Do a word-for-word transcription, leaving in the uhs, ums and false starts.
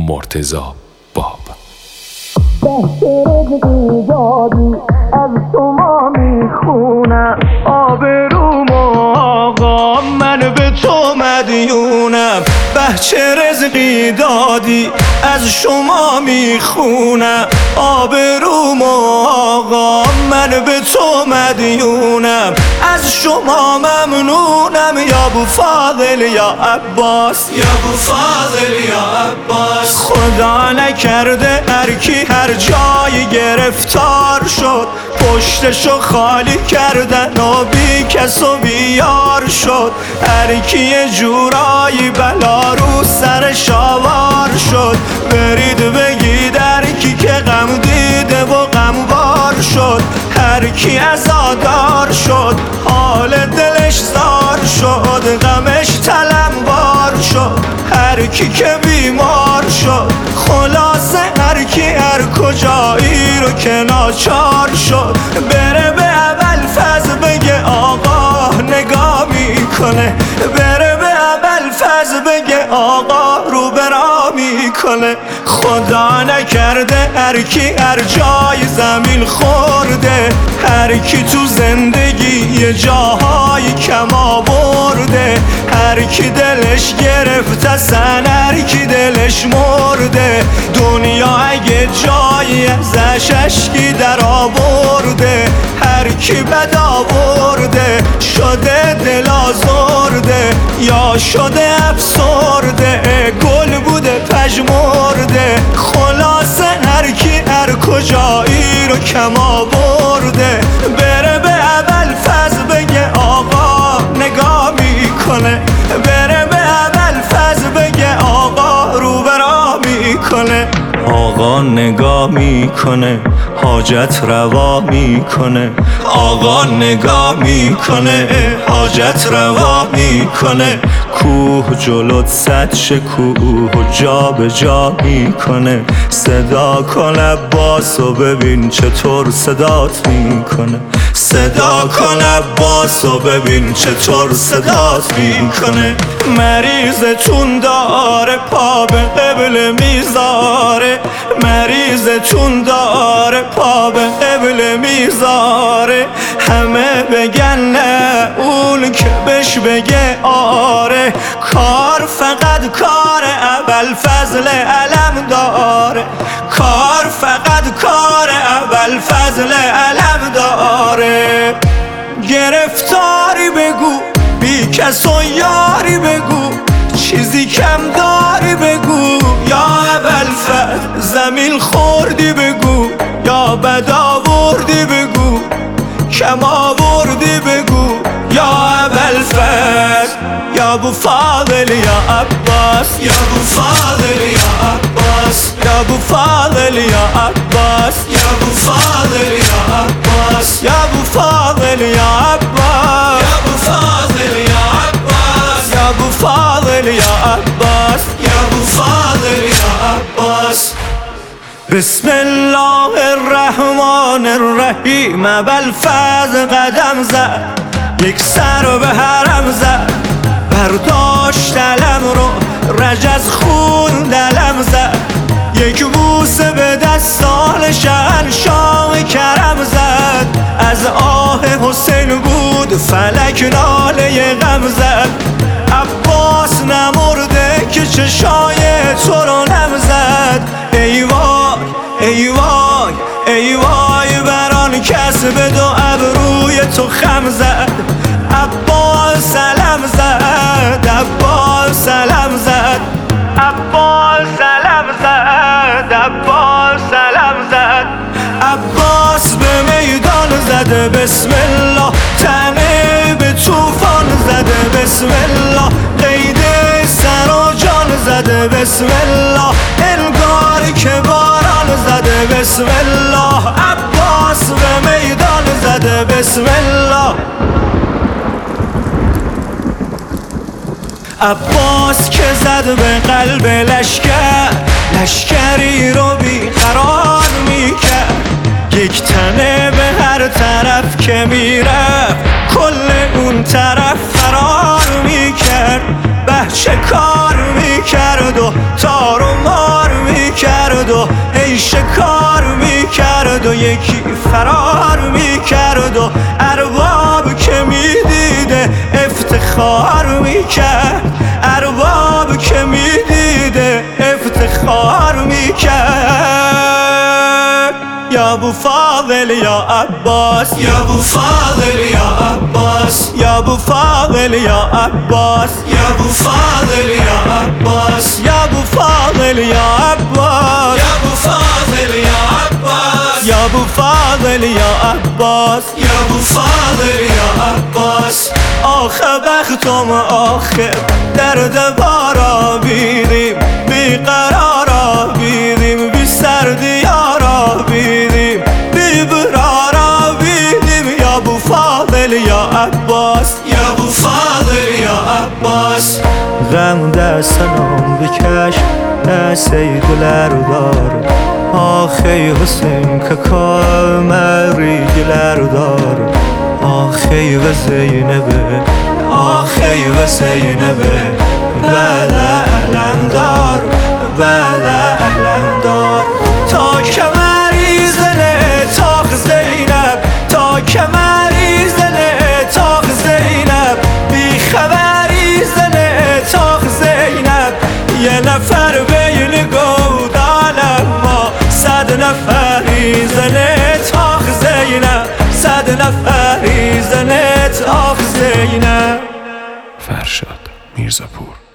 مرتضی باب. رزقی دادی از شما میخونم، آبروم آقا من به تو مدیونم. بچه رزقی دادی از شما میخونم، آبروم آقا من به تو مدیونم. از شما ممنونم یا ابوفاضل یا عباس، یا ابوفاضل یا عباس. خدا نکرده هر کی هر جایی گرفتار شد، پشتشو خالی کردن و بی کس و بیار شد. هر کی یه جورایی بلا رو سرش آوار شد، برید بگید هر کی که غم دیده و غمبار شد. هر کی عزادار شد حال دلش زار شد، غمش تلمبار شد. هر کی که بیمار شد خلاصه هر کی هر کجایی رو که ناچار شد، بره به ابوالفضل بگه آقا نگاه میکنه، بره به ابوالفضل بگه آقا رو برا میکنه. خدا نکرده هر کی هر جای زمین خورده، هر کی تو زندگی یه جاهای کم آورده. هر کی دلش گرفته سن، هر کی دلش مرده، دنیا اگه جایی ازش اشکی در آورده. هر کی بد آورده شده دل آزرده، یا شده افسرده گل بوده پژمرده. خلاصه هر کی هر کجایی رو کم آورده، بره به ابوالفضل بگه آقا نگاه میکنه، بره به ابوالفضل بگه آقا رو برا میکنه. آقا نگاه میکنه حاجت روا میکنه، آقا نگاه میکنه حاجت روا میکنه. کوه جلوت صد شکوه و جا به جا میکنه، صدا کن عباس و ببین چطور صدات میکنه، صدا کن عباس و ببین چطور صدات میکنه. مریضتون داره پا به قبل میذاره، مریضتون داره پا به قبل میذاره. همه بگن نه اون که بهش بگه آره، کار فقط کار ابوالفضل علم داره، کار فقط کار ابوالفضل علم داره. گرفتاری بگو بی کس و یاری بگو، چیزی کم داری بگو یا ابوالفضل زمین خوردی بگو، یا بد آوردی بگو کم آوردی بگو یا ابوالفضل یا ابوفاضل یا عباس، یا ابوفاضل یا عباس، یا ابوفاضل یا عباس، یا ابوفاضل یا عباس، یا ابوفاضل یا عباس، یا ابوفاضل یا عباس، یا ابوفاضل یا عباس، یا ابوفاضل یا عباس. بسم الله الرحمن الرحیم. ابوالفضل قدم زد یک سر به حرم زد، برداشت علم رو رجز خون دلم زد. یک بوسه به دستان شهنشاه کرم زد، از آه حسین بود فلک ناله غم زد. عباس نمرده که چشای تو رو نم زد. ای وای ای وای ای وای بران کس به دو ابروی تو خم زد. عباس سلام زد، عباس سلام زد، عباس سلام زد، عباس سلام زد. عباس به میدان زده بسم الله، تنه به طوفان زده بسم الله، قید سر و جان زده بسم الله، انگار که باران زده بسم الله. عباس به میدان زده بسم الله. عباس که زد به قلب لشکر، لشکری رو بیقرار میکرد. یک تنه به هر طرف که میرفت کل اون طرف فرار میکرد. بچه کار میکرد و تار و مار یکی فرار میکرد و ارباب که میدیده افتخار میکرد، ارباب که میدیده افتخار میکرد. یا ابو فاضل یا عباس، یا ابو فاضل یا عباس، یا ابو فاضل یا عباس، یا ابو فاضل یا عباس، یا ابو فاضل یا عباس، یا ابو فاضل یا عباس، یا ابو فاضل یا عباس، یا ابو فاضل یا عباس. آخه بختم آخه درد بارا بیدیم، بی قرارا بیدیم، بی سردیارا بیدیم، بی برارا بیدیم. یا ابو فاضل یا عباس، یا ابو فاضل یا عباس. غم در سلام بکش نه سیدلر دار، آخی حسین که کامری گلر دار، آخی و زینبه، آخی و زینبه، بله علمدار، بله علمدار. تا کمری زنه تاق زینب، تا کمری زنه تاق زینب، بی خبری زنه تاق زینب. یه نفر بین گودال ما، صد نفری زنه تاق زینب، صد نفری زنه تاق زینب. فرشاد میرزاپور.